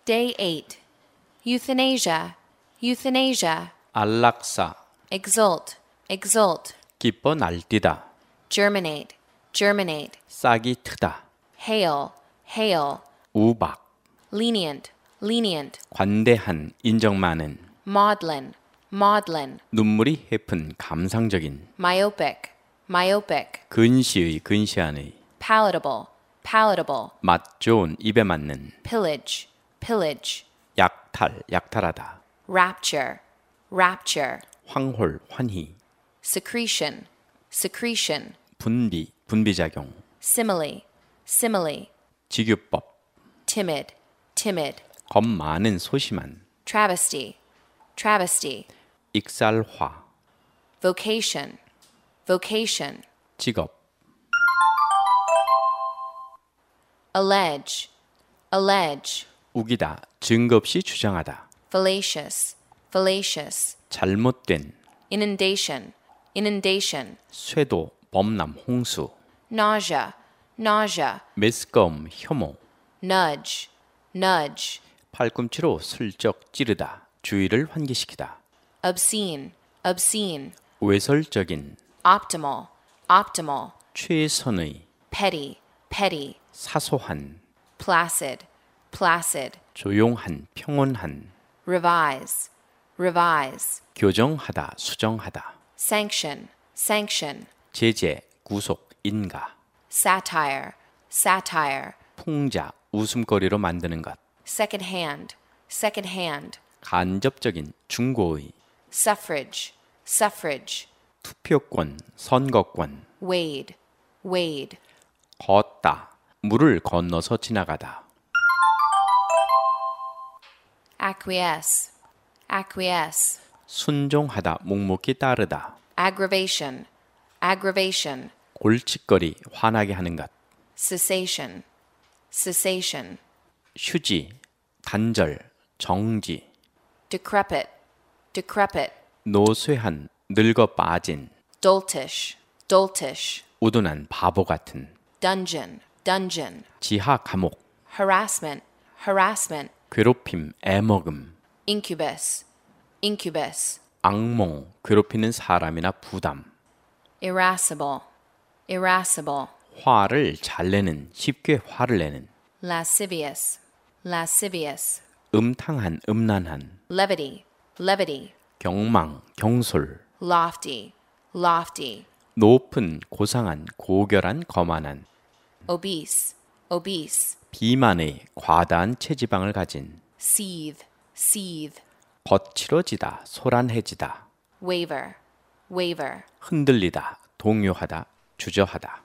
Day 8. Euthanasia, euthanasia. 안락사, Exult, exult. 기뻐 날뛰다, Germinate, germinate. 싹이 트다, Hail, hail. 우박, Lenient, lenient. 관대한, 인정 많은, Maudlin, maudlin. 눈물이 해픈, 감상적인, Myopic, myopic. 근시의, 근시안의, Palatable, palatable. 맛 좋은, 입에 맞는, Pillage, pillage. 약탈, 약탈하다, Rapture, rapture. 황홀, 환희, Secretion, secretion. 분비, 분비작용, Simile, simile. 직유법, Timid, timid. 겁 많은, 소심한, Travesty, travesty. 익살화, Vocation, vocation. 직업, Allege, allege. 우기다, 증거 없이 주장하다, Fallacious, fallacious. 잘못된, Inundation, inundation. 쇄도, 범람, 홍수, Nausea, nausea. 매스꺼움, 혐오, Nudge, nudge. 팔꿈치로 슬쩍 찌르다, 주의를 환기시키다, Obscene, obscene. 외설적인, Optimal, optimal. 최선의, Petty, petty. 사소한, Placid, placid. 조용한, 평온한, Revise, revise. 교정하다, 수정하다, Sanction, sanction. 제재, 구속, 인가, Satire, satire. 풍자, 웃음거리로 만드는 것, Second hand, second hand. 간접적인, 중고의, Suffrage, suffrage. 투표권, 선거권, Wade, wade. 걷다, 물을 건너서 지나가다, Acquiesce, acquiesce. 순종하다, 묵묵히 따르다, Aggravation, aggravation. 골칫거리, 화나게 하는 것, Cessation, cessation. 휴지, 단절, 정지, Decrepit, decrepit. 노쇠한, 늙어 빠진, Doltish, doltish. 우둔한 바보 같은, Dungeon, dungeon. 지하 감옥, Harassment, harassment. 괴롭힘, 애먹음, Incubus, incubus. 악몽, 괴롭히는 사람이나 부담, Irascible, irascible. 화를 잘 내는, 쉽게 화를 내는, Lascivious, lascivious. 음탕한, 음란한, Levity, levity. 경망, 경솔, Lofty, lofty. 높은, 고상한, 고결한, 거만한, Obese, obese. 비만의, 과다한 체지방을 가진, Seethe, seethe. 거칠어지다, 소란해지다, Waver, waver. 흔들리다, 동요하다, 주저하다.